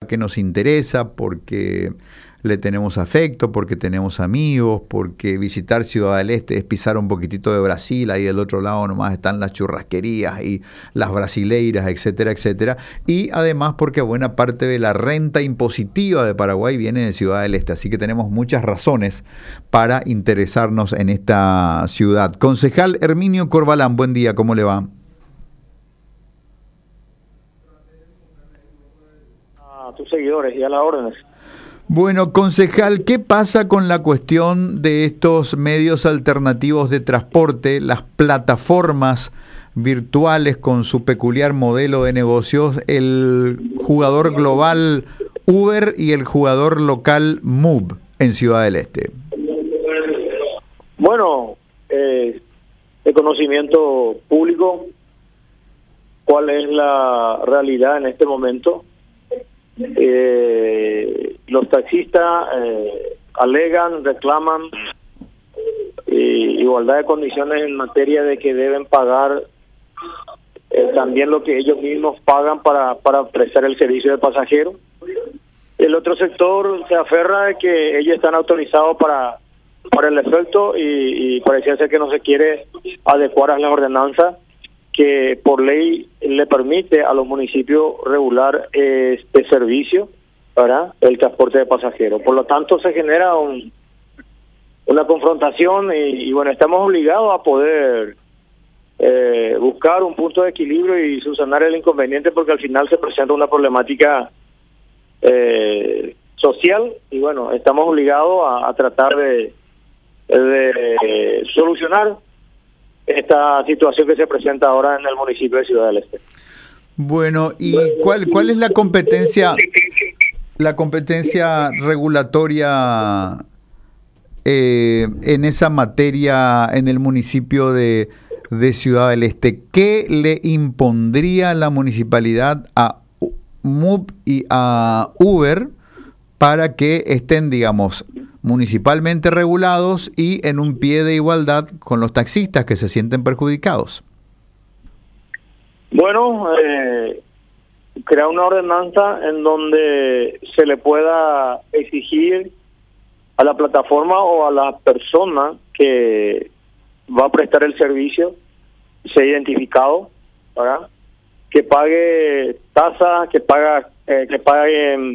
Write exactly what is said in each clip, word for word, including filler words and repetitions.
que nos interesa, porque le tenemos afecto, porque tenemos amigos, porque visitar Ciudad del Este es pisar un poquitito de Brasil, ahí del otro lado nomás están las churrasquerías y las brasileiras, etcétera, etcétera, y además porque buena parte de la renta impositiva de Paraguay viene de Ciudad del Este, así que tenemos muchas razones para interesarnos en esta ciudad. Concejal Herminio Corbalán, buen día, ¿cómo le va? A tus seguidores y a las órdenes. Bueno, concejal, ¿qué pasa con la cuestión de estos medios alternativos de transporte, las plataformas virtuales con su peculiar modelo de negocios, el jugador global Uber y el jugador local Move en Ciudad del Este? Bueno, eh, de conocimiento público, ¿cuál es la realidad en este momento? Eh, los taxistas eh, alegan, reclaman eh, igualdad de condiciones en materia de que deben pagar eh, también lo que ellos mismos pagan para, para prestar el servicio de pasajero. El otro sector se aferra de que ellos están autorizados para, para el efecto y, y parecía ser que no se quiere adecuar a la ordenanza que por ley le permite a los municipios regular este servicio para el transporte de pasajeros. Por lo tanto, se genera un, una confrontación y, y bueno, estamos obligados a poder eh, buscar un punto de equilibrio y subsanar el inconveniente, porque al final se presenta una problemática eh, social y bueno, estamos obligados a, a tratar de, de solucionar esta situación que se presenta ahora en el municipio de Ciudad del Este. Bueno, ¿y cuál cuál es la competencia la competencia regulatoria eh, en esa materia en el municipio de, de Ciudad del Este? ¿Qué le impondría la municipalidad a Move y a Uber para que estén, digamos, municipalmente regulados y en un pie de igualdad con los taxistas que se sienten perjudicados? Bueno, eh, crear una ordenanza en donde se le pueda exigir a la plataforma o a la persona que va a prestar el servicio, sea identificado, ¿verdad?, que pague tasa, que paga, eh, que pague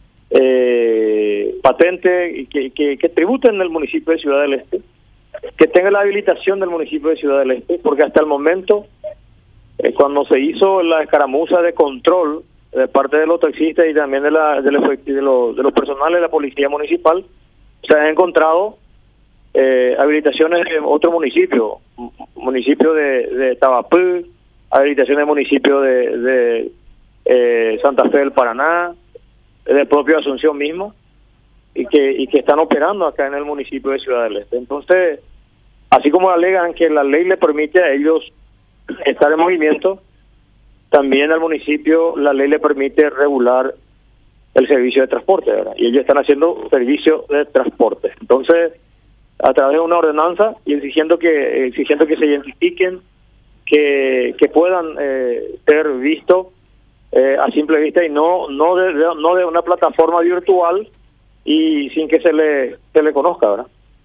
Eh, patente y que, que, que tributen en el municipio de Ciudad del Este, que tenga la habilitación del municipio de Ciudad del Este, porque hasta el momento, eh, cuando se hizo la escaramuza de control de parte de los taxistas y también de, la, de, los, de, los, de los personales de la policía municipal, se han encontrado eh, habilitaciones en otro municipio, municipio de, de Tabapú, habilitaciones de municipio de, de eh, Santa Fe del Paraná, del propio Asunción mismo, y que y que están operando acá en el municipio de Ciudad del Este. Entonces, así como alegan que la ley le permite a ellos estar en movimiento, también al municipio la ley le permite regular el servicio de transporte, ¿verdad? Y ellos están haciendo servicio de transporte. Entonces, a través de una ordenanza y exigiendo que exigiendo que se identifiquen, que que puedan eh, ser vistos Eh, a simple vista y no no de, de, no de una plataforma virtual y sin que se le se le conozca, ¿verdad?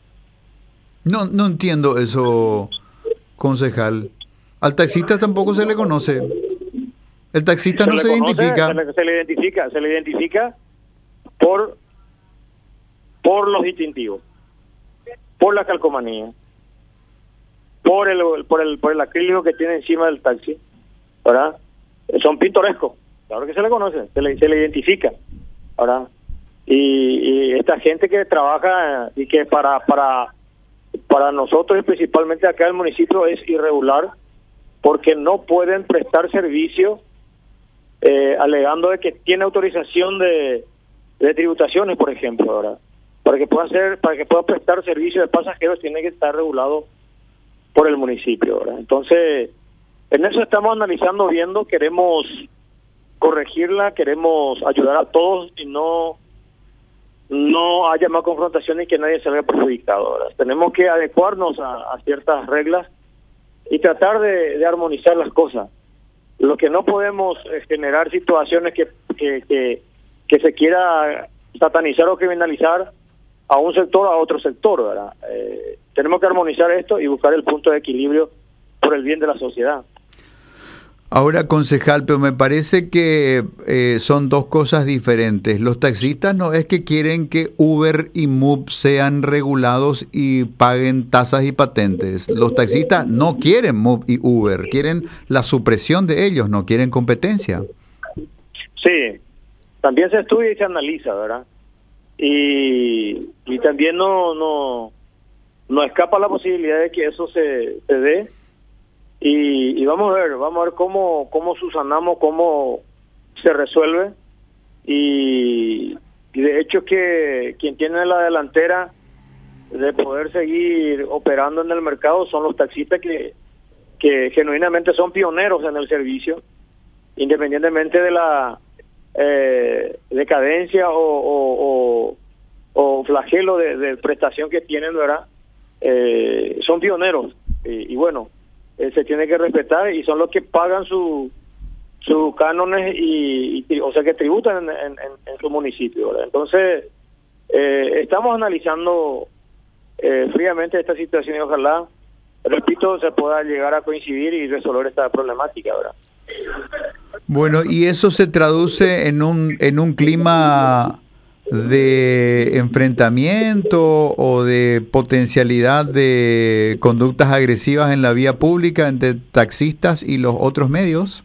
No no entiendo eso, concejal. Al taxista tampoco se le conoce. El taxista se no se conoce, identifica. Se le, se le identifica, se le identifica por por los distintivos, por la calcomanía, por el por el por el acrílico que tiene encima del taxi, ¿verdad? Son pintorescos, claro que se le conoce, se le, se le identifica, ¿verdad? Y, y esta gente que trabaja y que para para para nosotros, principalmente acá en el municipio, es irregular, porque no pueden prestar servicio eh, alegando de que tiene autorización de, de tributaciones, por ejemplo, ¿verdad? Para que pueda hacer, para que pueda prestar servicio de pasajeros tiene que estar regulado por el municipio, ¿verdad? Entonces, en eso estamos analizando, viendo, queremos corregirla, queremos ayudar a todos y no no haya más confrontación y que nadie se vea perjudicado, ¿verdad? Tenemos que adecuarnos a, a ciertas reglas y tratar de, de armonizar las cosas. Lo que no podemos es generar situaciones que, que, que, que se quiera satanizar o criminalizar a un sector o a otro sector, ¿verdad? Eh, tenemos que armonizar esto y buscar el punto de equilibrio por el bien de la sociedad. Ahora, concejal, pero me parece que eh, son dos cosas diferentes. Los taxistas no es que quieren que Uber y Moove sean regulados y paguen tasas y patentes. Los taxistas no quieren Moove y Uber, quieren la supresión de ellos, no quieren competencia. Sí, también se estudia y se analiza, ¿verdad? Y, y también no, no, no escapa la posibilidad de que eso se, se dé. Y, y vamos a ver, vamos a ver cómo, cómo subsanamos, cómo se resuelve. Y, y de hecho que quien tiene la delantera de poder seguir operando en el mercado son los taxistas que, que genuinamente son pioneros en el servicio, independientemente de la eh, decadencia o, o, o, o flagelo de, de prestación que tienen, ¿verdad? Eh, son pioneros y, y bueno, Eh, se tiene que respetar y son los que pagan su sus cánones y, y o sea que tributan en, en, en su municipio, ¿verdad? Entonces eh, estamos analizando eh, fríamente esta situación y ojalá, repito, se pueda llegar a coincidir y resolver esta problemática, ¿verdad? Bueno, y eso se traduce en un en un clima de enfrentamiento o de potencialidad de conductas agresivas en la vía pública entre taxistas y los otros medios.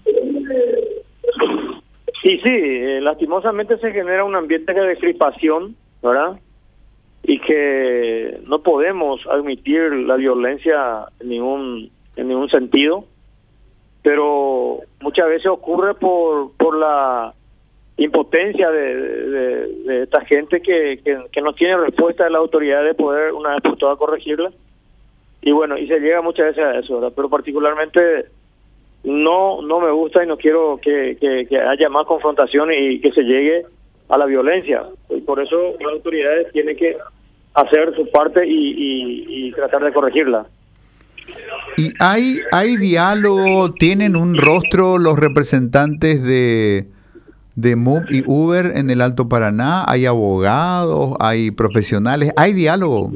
Sí, sí, eh, lastimosamente se genera un ambiente de crispación, ¿verdad? Y que no podemos admitir la violencia en ningún en ningún sentido, pero muchas veces ocurre por por la impotencia de, de, de esta gente que, que, que no tiene respuesta de la autoridad de poder una vez por todas corregirla. Y bueno, y se llega muchas veces a eso, ¿verdad? Pero particularmente no no me gusta y no quiero que, que, que haya más confrontación y que se llegue a la violencia. Y por eso las autoridades tienen que hacer su parte y, y, y tratar de corregirla. ¿Y hay, hay diálogo? ¿Tienen un rostro los representantes de... de Moove y Uber en el Alto Paraná? ¿Hay abogados? ¿Hay profesionales? ¿Hay diálogo?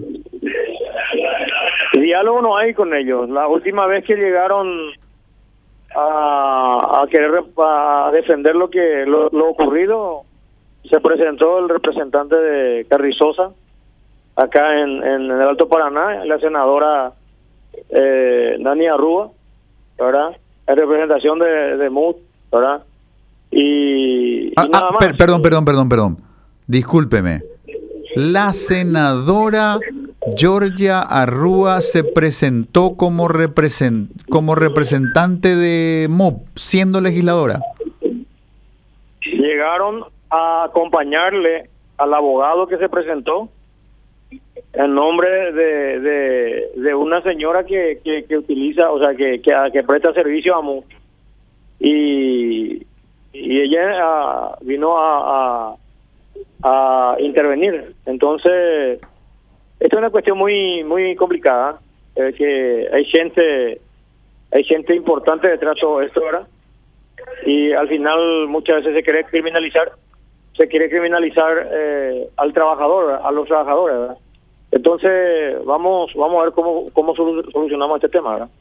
Diálogo no hay con ellos. La última vez que llegaron a, a querer a defender lo que lo, lo ocurrido, se presentó el representante de Carrizosa acá en, en el Alto Paraná, la senadora eh, Dani Arrua, ¿verdad? En representación de, de Moove, ¿verdad? Y, ah, y nada ah, más. Per, perdón, perdón, perdón, perdón. Discúlpeme. La senadora Georgia Arrua se presentó como, represent, como representante de Moove, siendo legisladora. Llegaron a acompañarle al abogado que se presentó en nombre de, de, de una señora que, que, que utiliza, o sea, que, que, que presta servicio a Moove. Y y ella uh, vino a, a, a intervenir. Entonces, esto es una cuestión muy muy complicada, eh, que hay gente hay gente importante detrás de todo esto, ¿verdad? Y al final muchas veces se quiere criminalizar se quiere criminalizar eh, al trabajador, a los trabajadores, ¿verdad? Entonces, vamos vamos a ver cómo cómo solucionamos este tema, ¿verdad?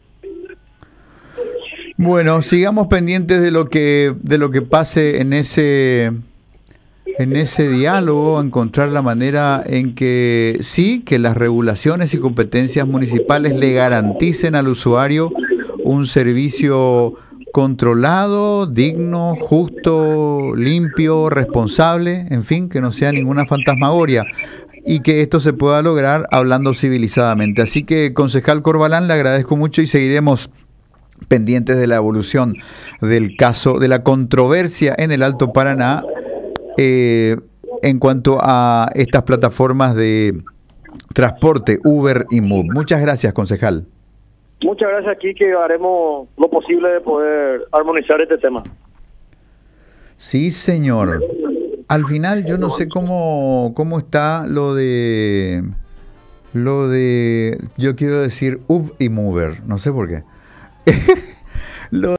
Bueno, sigamos pendientes de lo que de lo que pase en ese en ese diálogo, encontrar la manera en que sí, que las regulaciones y competencias municipales le garanticen al usuario un servicio controlado, digno, justo, limpio, responsable, en fin, que no sea ninguna fantasmagoria, y que esto se pueda lograr hablando civilizadamente. Así que, concejal Corbalán, le agradezco mucho y seguiremos pendientes de la evolución del caso, de la controversia en el Alto Paraná eh, en cuanto a estas plataformas de transporte, Uber y Moove. Muchas gracias, concejal. Muchas gracias, aquí que haremos lo posible de poder armonizar este tema. Sí, señor. Al final yo no sé cómo, cómo está lo de, lo de, yo quiero decir Uber y Mover, no sé por qué. Lo